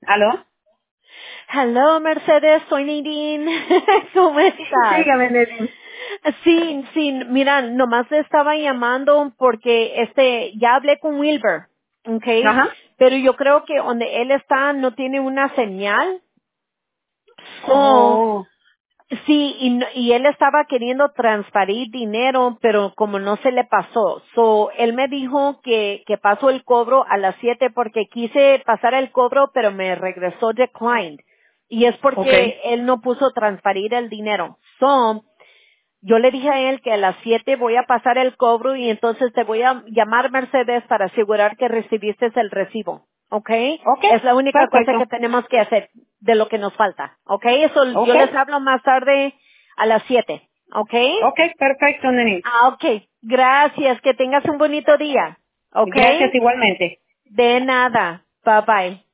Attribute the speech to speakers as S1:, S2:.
S1: ¿Aló?
S2: Hello, Mercedes, soy Nadine. ¿Cómo estás?
S1: Dígame, Nedine.
S2: Sí, mira, nomás le estaba llamando porque ya hablé con Wilber, ¿ok?
S1: Ajá.
S2: Pero yo creo que donde él está no tiene una señal. So,
S1: Oh,
S2: sí, y él estaba queriendo transferir dinero, pero como no se le pasó. So, él me dijo que pasó el cobro a las 7 porque quise pasar el cobro, pero me regresó declined. Y es
S1: ok.
S2: porque él no puso transferir el dinero. So, yo le dije a él que a las 7 voy a pasar el cobro y entonces te voy a llamar Mercedes para asegurar que recibiste el recibo. ¿Ok?
S1: Ok,
S2: Es la única cosa que
S1: perfecto.
S2: tenemos que hacer de lo que nos falta. ¿Ok? Eso
S1: Ok,
S2: yo les hablo más tarde a las 7. ¿Ok?
S1: ok, perfecto, Nedine.
S2: Ok. Gracias. Que tengas un bonito día. ¿Ok?
S1: Gracias igualmente.
S2: De nada. Bye bye.